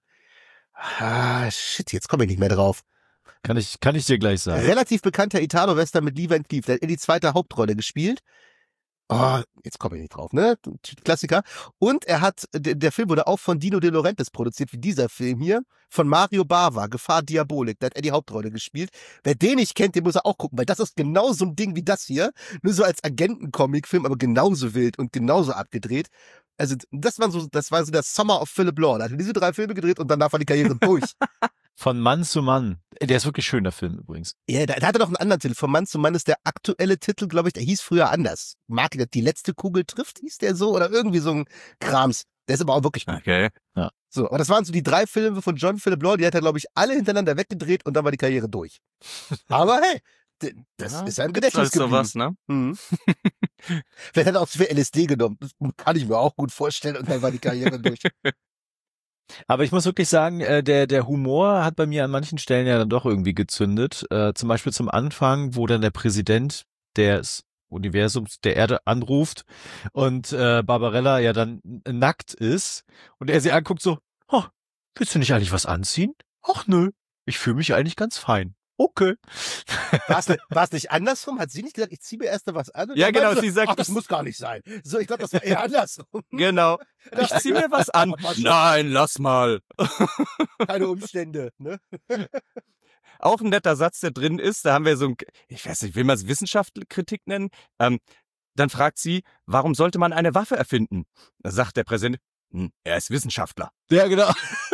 Shit, jetzt komme ich nicht mehr drauf. Kann ich dir gleich sagen. Relativ bekannter Italo-Western mit Lee Van Cleef. Der hat in die 2. Hauptrolle gespielt. Oh, jetzt komme ich nicht drauf, ne? Klassiker. Und der Film wurde auch von Dino De Laurentiis produziert, wie dieser Film hier, von Mario Bava, Gefahr Diabolik. Da hat er die Hauptrolle gespielt. Wer den nicht kennt, den muss er auch gucken, weil das ist genau so ein Ding wie das hier. Nur so als Agenten-Comic-Film, aber genauso wild und genauso abgedreht. Also, das war so das Summer of Philip Lord. Er hat diese 3 Filme gedreht und danach war die Karriere durch. Von Mann zu Mann. Der ist wirklich schön, der Film übrigens. Ja, da hat er noch einen anderen Titel. Von Mann zu Mann ist der aktuelle Titel, glaube ich, der hieß früher anders. Marke, die letzte Kugel trifft, hieß der so? Oder irgendwie so ein Krams. Der ist aber auch wirklich gut. Okay. Ja. So, aber das waren so die 3 Filme von John Philip Lord, die hat er, glaube ich, alle hintereinander weggedreht und dann war die Karriere durch. Aber hey, das ist ein Gedächtnis geblieben. Sowas, ne? Mhm. Vielleicht hat er auch zu viel LSD genommen. Das kann ich mir auch gut vorstellen und dann war die Karriere durch. Aber ich muss wirklich sagen, der Humor hat bei mir an manchen Stellen ja dann doch irgendwie gezündet. Zum Beispiel zum Anfang, wo dann der Präsident des Universums der Erde anruft und Barbarella ja dann nackt ist und er sie anguckt so, oh, willst du nicht eigentlich was anziehen? Ach nö, ich fühle mich eigentlich ganz fein. Okay. War es nicht andersrum? Hat sie nicht gesagt, ich ziehe mir erst was an? Ja, genau, sie sagt, ach, das muss gar nicht sein. So, ich glaube, das war eher andersrum. Genau. Ich ziehe mir was an. Nein, lass mal. Keine Umstände, ne? Auch ein netter Satz, der drin ist, da haben wir so ein, ich weiß nicht, will man es Wissenschaftskritik nennen? Dann fragt sie, warum sollte man eine Waffe erfinden? Da sagt der Präsident, er ist Wissenschaftler. Ja, genau.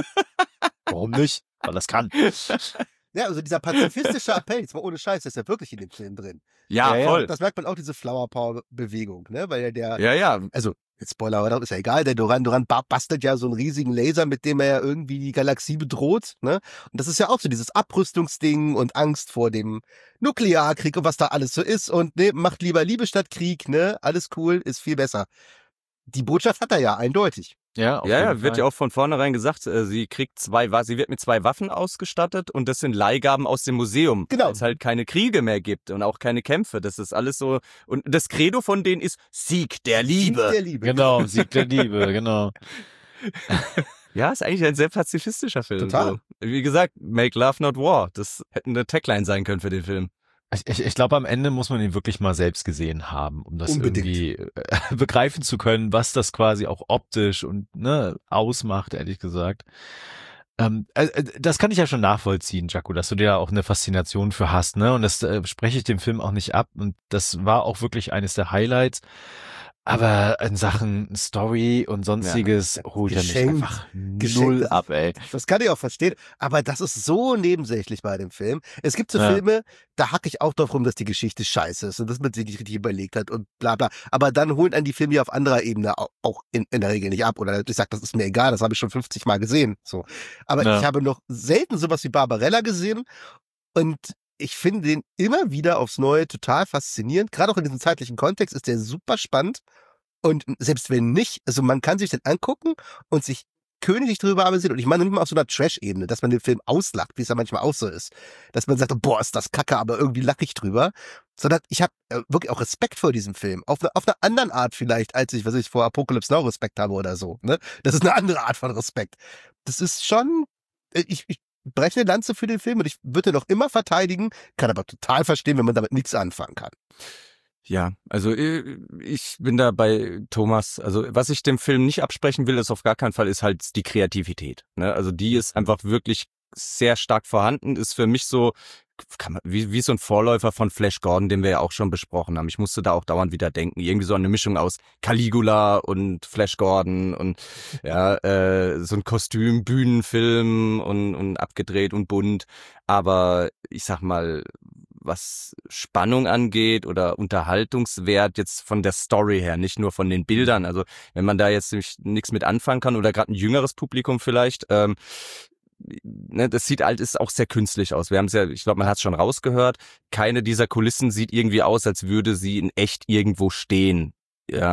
Warum nicht? Weil das kann. Ja, also dieser pazifistische Appell, jetzt mal ohne Scheiß, der ist ja wirklich in dem Film drin. Ja, voll. Das merkt man auch, diese Flower Power Bewegung, ne? Weil Ja. Also, jetzt Spoiler, aber ist ja egal, der Duran bastelt ja so einen riesigen Laser, mit dem er ja irgendwie die Galaxie bedroht, ne? Und das ist ja auch so dieses Abrüstungsding und Angst vor dem Nuklearkrieg und was da alles so ist und ne, macht lieber Liebe statt Krieg, ne? Alles cool, ist viel besser. Die Botschaft hat er ja eindeutig. Ja, Wird ja auch von vornherein gesagt, sie wird mit 2 Waffen ausgestattet und das sind Leihgaben aus dem Museum. Genau. Weil es halt keine Kriege mehr gibt und auch keine Kämpfe. Das ist alles so. Und das Credo von denen ist Sieg der Liebe. Sieg der Liebe. Genau, Sieg der Liebe, genau. Ja, ist eigentlich ein sehr pazifistischer Film. Total. So. Wie gesagt, Make Love Not War. Das hätte eine Tagline sein können für den Film. Ich glaube, am Ende muss man ihn wirklich mal selbst gesehen haben, um das Unbedingt. irgendwie begreifen zu können, was das quasi auch optisch und ausmacht, ehrlich gesagt. Das kann ich ja schon nachvollziehen, Jaco, dass du dir auch eine Faszination für hast, ne? Und das spreche ich dem Film auch nicht ab. Und das war auch wirklich eines der Highlights. Aber in Sachen Story und sonstiges holt er mich einfach null ab, ey. Das kann ich auch verstehen, aber das ist so nebensächlich bei dem Film. Es gibt so Filme, da hacke ich auch drauf rum, dass die Geschichte scheiße ist und dass man sich nicht richtig überlegt hat und bla bla. Aber dann holen einen die Filme ja auf anderer Ebene auch in der Regel nicht ab. Oder ich sag, das ist mir egal, das habe ich schon 50 Mal gesehen. So. Aber ich habe noch selten sowas wie Barbarella gesehen und ich finde den immer wieder aufs Neue total faszinierend. Gerade auch in diesem zeitlichen Kontext ist der super spannend. Und selbst wenn nicht, also man kann sich den angucken und sich königlich drüber amüsieren. Und ich meine nicht mal auf so einer Trash-Ebene, dass man den Film auslacht, wie es ja manchmal auch so ist. Dass man sagt, boah, ist das kacke, aber irgendwie lache ich drüber. Sondern ich habe wirklich auch Respekt vor diesem Film. Auf einer anderen Art vielleicht, als ich vor Apocalypse Now Respekt habe oder so. Ne? Das ist eine andere Art von Respekt. Das ist schon, ich breche eine Lanze für den Film und ich würde ihn noch immer verteidigen, kann aber total verstehen, wenn man damit nichts anfangen kann. Ja, also ich bin da bei Thomas. Also was ich dem Film nicht absprechen will, ist auf gar keinen Fall, ist halt die Kreativität. Ne? Also die ist einfach wirklich sehr stark vorhanden, ist für mich so wie so ein Vorläufer von Flash Gordon, den wir ja auch schon besprochen haben. Ich musste da auch dauernd wieder denken. Irgendwie so eine Mischung aus Caligula und Flash Gordon und ja, so ein Kostüm, Bühnenfilm und abgedreht und bunt. Aber ich sag mal, was Spannung angeht oder Unterhaltungswert jetzt von der Story her, nicht nur von den Bildern. Also wenn man da jetzt nichts mit anfangen kann oder gerade ein jüngeres Publikum vielleicht, das sieht halt, ist auch sehr künstlich aus. Wir haben es ja, ich glaube, man hat es schon rausgehört, keine dieser Kulissen sieht irgendwie aus, als würde sie in echt irgendwo stehen. Ja,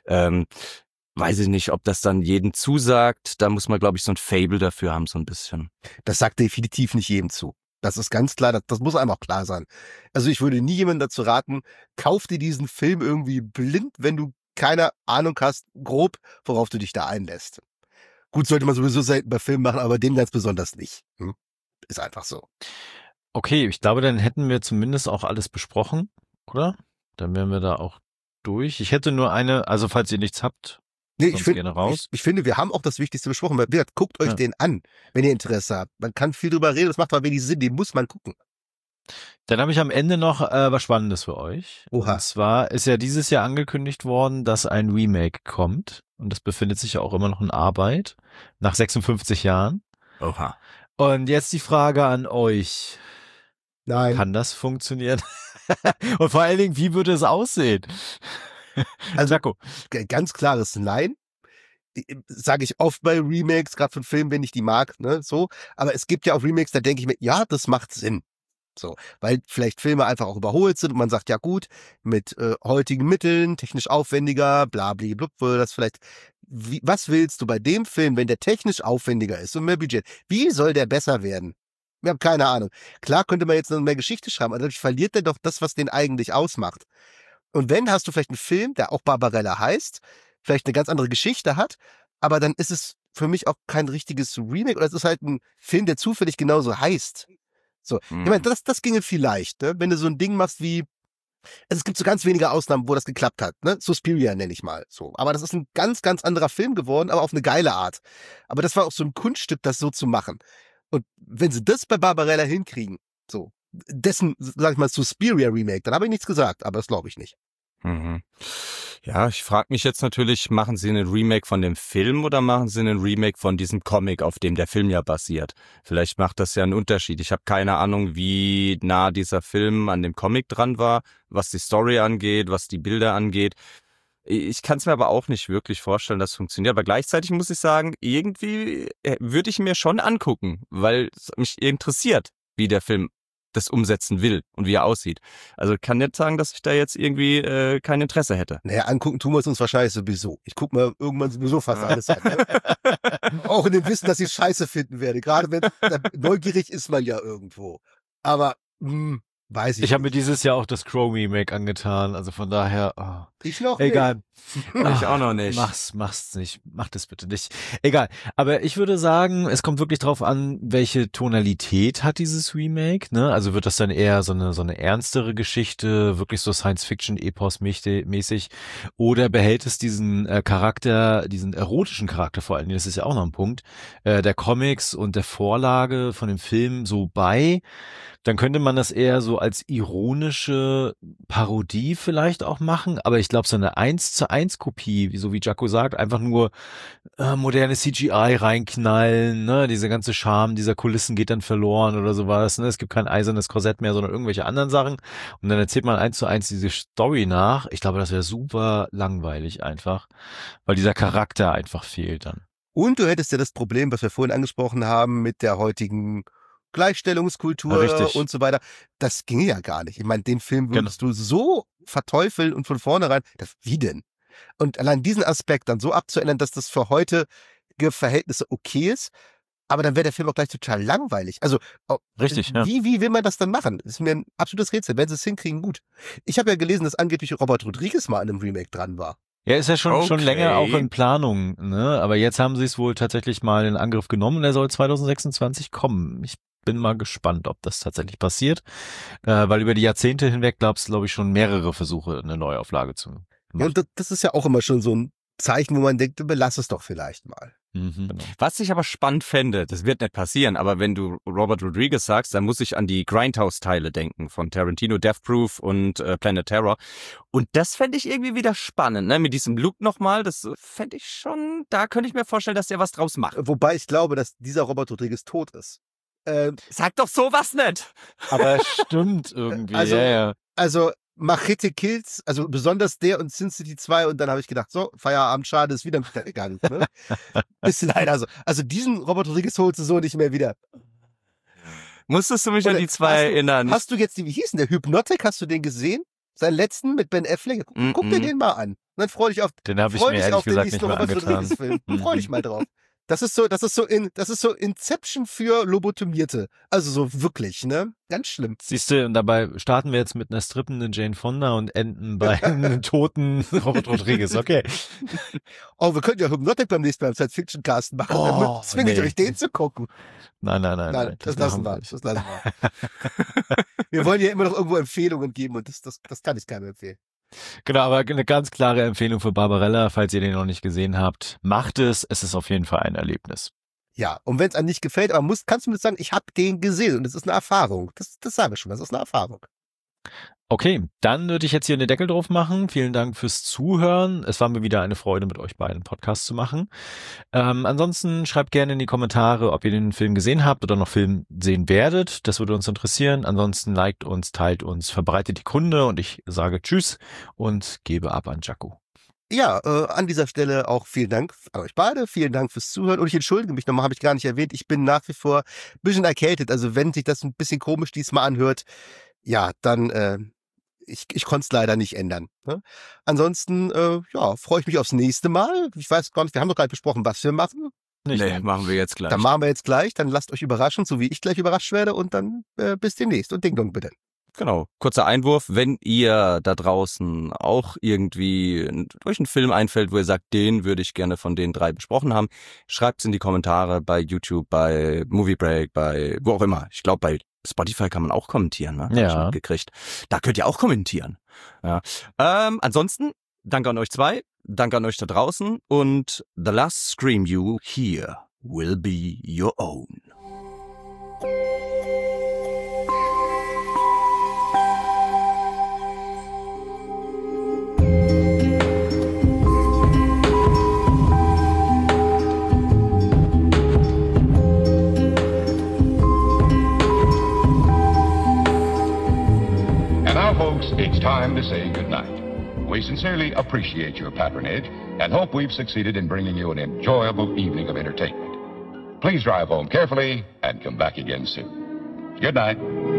weiß ich nicht, ob das dann jedem zusagt. Da muss man, glaube ich, so ein Fable dafür haben, so ein bisschen. Das sagt definitiv nicht jedem zu. Das ist ganz klar, das muss einem auch klar sein. Also ich würde nie jemandem dazu raten, kauf dir diesen Film irgendwie blind, wenn du keine Ahnung hast, grob, worauf du dich da einlässt. Gut, sollte man sowieso selten bei Filmen machen, aber den ganz besonders nicht. Ist einfach so. Okay, ich glaube, dann hätten wir zumindest auch alles besprochen, oder? Dann wären wir da auch durch. Ich hätte nur eine, also falls ihr nichts habt, Nee, sonst gerne raus. ich finde, wir haben auch das Wichtigste besprochen. Wie gesagt, guckt euch den an, wenn ihr Interesse habt. Man kann viel drüber reden, das macht aber wenig Sinn, den muss man gucken. Dann habe ich am Ende noch was Spannendes für euch. Oha. Und zwar ist ja dieses Jahr angekündigt worden, dass ein Remake kommt. Und das befindet sich ja auch immer noch in Arbeit. Nach 56 Jahren. Oha. Und jetzt die Frage an euch. Nein. Kann das funktionieren? Und vor allen Dingen, wie würde es aussehen? Also, Jaco. ganz klares Nein. Sage ich oft bei Remakes, gerade von Filmen, wenn ich die mag, ne, so. Aber es gibt ja auch Remakes, da denke ich mir, ja, das macht Sinn. So, weil vielleicht Filme einfach auch überholt sind und man sagt, ja gut, mit heutigen Mitteln, technisch aufwendiger, blabli, würde das vielleicht, was willst du bei dem Film, wenn der technisch aufwendiger ist und mehr Budget, wie soll der besser werden? Wir haben keine Ahnung. Klar könnte man jetzt noch mehr Geschichte schreiben, aber dadurch verliert er doch das, was den eigentlich ausmacht. Und wenn, hast du vielleicht einen Film, der auch Barbarella heißt, vielleicht eine ganz andere Geschichte hat, aber dann ist es für mich auch kein richtiges Remake oder es ist halt ein Film, der zufällig genauso heißt. So, ich meine, das ginge vielleicht, ne? Wenn du so ein Ding machst wie, also es gibt so ganz wenige Ausnahmen, wo das geklappt hat, ne? Suspiria nenne ich mal, so. Aber das ist ein ganz, ganz anderer Film geworden, aber auf eine geile Art. Aber das war auch so ein Kunststück, das so zu machen. Und wenn sie das bei Barbarella hinkriegen, so, dessen, sag ich mal, Suspiria Remake, dann habe ich nichts gesagt, aber das glaube ich nicht. Mhm. Ja, ich frage mich jetzt natürlich, machen Sie einen Remake von dem Film oder machen Sie einen Remake von diesem Comic, auf dem der Film ja basiert? Vielleicht macht das ja einen Unterschied. Ich habe keine Ahnung, wie nah dieser Film an dem Comic dran war, was die Story angeht, was die Bilder angeht. Ich kann es mir aber auch nicht wirklich vorstellen, dass es funktioniert. Aber gleichzeitig muss ich sagen, irgendwie würde ich mir schon angucken, weil es mich interessiert, wie der Film das umsetzen will und wie er aussieht. Also kann nicht sagen, dass ich da jetzt irgendwie kein Interesse hätte. Naja, angucken tun wir es uns wahrscheinlich sowieso. Ich gucke mir irgendwann sowieso fast alles an. Ne? Auch in dem Wissen, dass ich Scheiße finden werde. Gerade wenn neugierig ist man ja irgendwo. Aber weiß ich. Ich habe mir dieses Jahr auch das Crow Remake angetan, also von daher. Oh. Ich noch egal. nicht. Ich auch noch nicht. Mach's nicht. Mach das bitte nicht. Egal. Aber ich würde sagen, es kommt wirklich drauf an, welche Tonalität hat dieses Remake, ne? Also wird das dann eher so eine ernstere Geschichte, wirklich so Science-Fiction-Epos-mäßig, oder behält es diesen Charakter, diesen erotischen Charakter vor allem, das ist ja auch noch ein Punkt, der Comics und der Vorlage von dem Film so bei, dann könnte man das eher so als ironische Parodie vielleicht auch machen, aber ich glaube, so eine 1:1 Kopie, so wie Jaco sagt, einfach nur moderne CGI reinknallen, ne, diese ganze Charme dieser Kulissen geht dann verloren oder sowas, ne, es gibt kein eisernes Korsett mehr, sondern irgendwelche anderen Sachen und dann erzählt man 1:1 diese Story nach. Ich glaube, das wäre super langweilig einfach, weil dieser Charakter einfach fehlt dann. Und du hättest ja das Problem, was wir vorhin angesprochen haben, mit der heutigen Gleichstellungskultur und so weiter. Das ginge ja gar nicht. Ich meine, den Film würdest du so verteufeln und von vornherein, wie denn? Und allein diesen Aspekt dann so abzuändern, dass das für heutige Verhältnisse okay ist, aber dann wäre der Film auch gleich total langweilig. Also, richtig, ja. Wie will man das dann machen? Das ist mir ein absolutes Rätsel. Wenn sie es hinkriegen, gut. Ich habe ja gelesen, dass angeblich Robert Rodriguez mal an einem Remake dran war. Ja, ist ja schon länger auch in Planung, ne? Aber jetzt haben sie es wohl tatsächlich mal in Angriff genommen und er soll 2026 kommen. Ich bin mal gespannt, ob das tatsächlich passiert, weil über die Jahrzehnte hinweg glaube ich, schon mehrere Versuche, eine Neuauflage zu machen. Ja, und das ist ja auch immer schon so ein Zeichen, wo man denkt, belass es doch vielleicht mal. Genau. Was ich aber spannend fände, das wird nicht passieren, aber wenn du Robert Rodriguez sagst, dann muss ich an die Grindhouse-Teile denken von Tarantino, Death Proof und Planet Terror. Und das fände ich irgendwie wieder spannend, ne? Mit diesem Look nochmal, das fände ich schon, da könnte ich mir vorstellen, dass der was draus macht. Wobei ich glaube, dass dieser Robert Rodriguez tot ist. Sag doch sowas nicht! Aber stimmt irgendwie, Also- ja. Also Machete Kills, also besonders der und Sin City 2 und dann habe ich gedacht, so, Feierabend, schade, ist wieder gegangen. Ne? Ist leider so. Also diesen Robert Rodriguez holst du so nicht mehr wieder. Musstest du mich an Oder die zwei erinnern? Hast du jetzt, wie hieß denn der Hypnotic, hast du den gesehen? Seinen letzten mit Ben Affleck? Guck dir den mal an. Und dann freu dich auf, Den habe ich freu mir dich ehrlich auf den gesagt nächsten nicht mehr Robert angetan. Rodriguez Film. Freu dich mal drauf. Das ist so Inception für Lobotomierte. Also so wirklich, ne? Ganz schlimm. Siehst du, und dabei starten wir jetzt mit einer strippenden Jane Fonda und enden bei einem toten Robert Rodriguez. Okay. Oh, wir können ja Hypnotic beim nächsten Mal im Science-Fiction-Cast machen. Oh, Dann zwinge ich nee. euch, den zu gucken. Nein. Nein, das lassen wir. nicht. Das lassen wir. Wir wollen ja immer noch irgendwo Empfehlungen geben und das kann ich keinem empfehlen. Genau, aber eine ganz klare Empfehlung für Barbarella, falls ihr den noch nicht gesehen habt. Macht es. Es ist auf jeden Fall ein Erlebnis. Ja, und wenn es einem nicht gefällt, aber kannst du mir sagen, ich habe den gesehen und es ist eine Erfahrung. Das sage ich schon, das ist eine Erfahrung. Okay, dann würde ich jetzt hier den Deckel drauf machen. Vielen Dank fürs Zuhören. Es war mir wieder eine Freude, mit euch beiden Podcast zu machen. Ansonsten schreibt gerne in die Kommentare, ob ihr den Film gesehen habt oder noch Film sehen werdet. Das würde uns interessieren. Ansonsten liked uns, teilt uns, verbreitet die Kunde und ich sage Tschüss und gebe ab an Jaco. Ja, an dieser Stelle auch vielen Dank an euch beide. Vielen Dank fürs Zuhören. Und ich entschuldige mich nochmal, habe ich gar nicht erwähnt. Ich bin nach wie vor ein bisschen erkältet. Also wenn sich das ein bisschen komisch diesmal anhört, ja, dann ich konnte es leider nicht ändern. Ne? Ansonsten, ja, freue ich mich aufs nächste Mal. Ich weiß gar nicht, wir haben doch gerade besprochen, was wir machen. Nee, machen wir jetzt gleich. Dann machen wir jetzt gleich. Dann lasst euch überraschen, so wie ich gleich überrascht werde. Und dann bis demnächst. Und Ding Dong bitte. Genau. Kurzer Einwurf. Wenn ihr da draußen auch irgendwie durch einen Film einfällt, wo ihr sagt, den würde ich gerne von den 3 besprochen haben, schreibt's in die Kommentare bei YouTube, bei Movie Break, bei wo auch immer. Ich glaube, bei Spotify kann man auch kommentieren, ne? Ja. Hab ich mitgekriegt. Da könnt ihr auch kommentieren. Ja. Ansonsten, danke an euch 2, danke an euch da draußen und the last scream you hear will be your own. And now, folks, it's time to say goodnight. We sincerely appreciate your patronage and hope we've succeeded in bringing you an enjoyable evening of entertainment. Please drive home carefully and come back again soon. Good night.